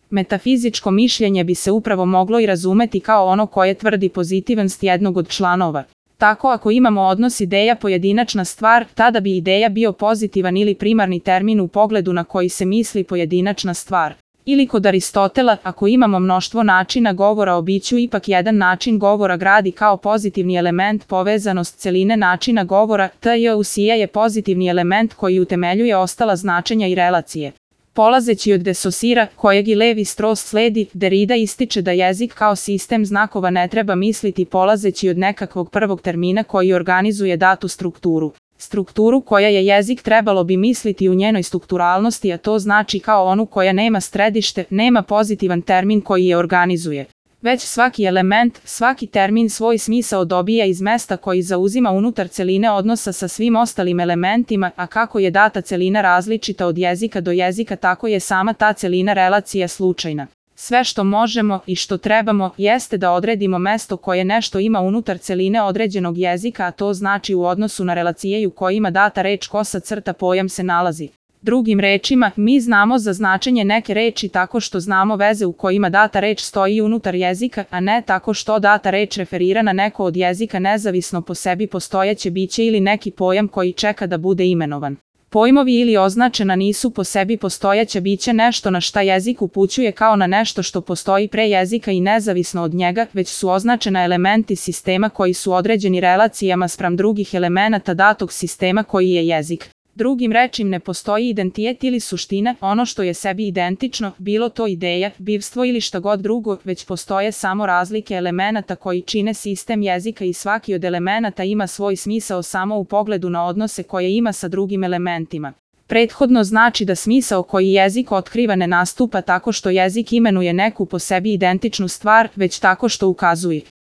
Metafizičko mišljenje bi se upravo moglo i razumeti kao ono koje tvrdi pozitivanost jednog od članova. Tako ako imamo odnos ideja pojedinačna stvar, tada bi ideja bio pozitivan ili primarni termin u pogledu na koji se misli pojedinačna stvar. Ili kod Aristotela, ako imamo mnoštvo načina govora o biću, ipak jedan način govora gradi kao pozitivni element povezanost celine načina govora, t.j. je pozitivni element koji utemeljuje ostala značenja i relacije. Polazeći od De Saussure, kojeg i Lévi-Strauss sledi, Derrida ističe da jezik kao sistem znakova ne treba misliti polazeći od nekakvog prvog termina koji organizuje datu strukturu. Strukturu koja je jezik trebalo bi misliti u njenoj strukturalnosti, a to znači kao onu koja nema središte, nema pozitivan termin koji je organizuje. Već svaki element, svaki termin svoj smisao dobija iz mesta koji zauzima unutar celine odnosa sa svim ostalim elementima, a kako je data celina različita od jezika do jezika, tako je sama ta celina relacija slučajna. Sve što možemo i što trebamo jeste da odredimo mesto koje nešto ima unutar celine određenog jezika, a to znači u odnosu na relacije u kojima data reč kosa crta pojam se nalazi. Drugim rečima, mi znamo za značenje neke reči tako što znamo veze u kojima data reč stoji unutar jezika, a ne tako što data reč referira na neko od jezika nezavisno po sebi postojeće biće ili neki pojam koji čeka da bude imenovan. Pojmovi ili označena nisu po sebi postojeća bića nešto na šta jezik upućuje kao na nešto što postoji pre jezika i nezavisno od njega, već su označena elementi sistema koji su određeni relacijama spram drugih elemenata datog sistema koji je jezik. Drugim rečima, ne postoji identitet ili suština, ono što je sebi identično, bilo to ideja, bivstvo ili šta god drugo, već postoje samo razlike elemenata koji čine sistem jezika i svaki od elemenata ima svoj smisao samo u pogledu na odnose koje ima sa drugim elementima. Prethodno znači da smisao koji jezik otkriva ne nastupa tako što jezik imenuje neku po sebi identičnu stvar, već tako što ukazuje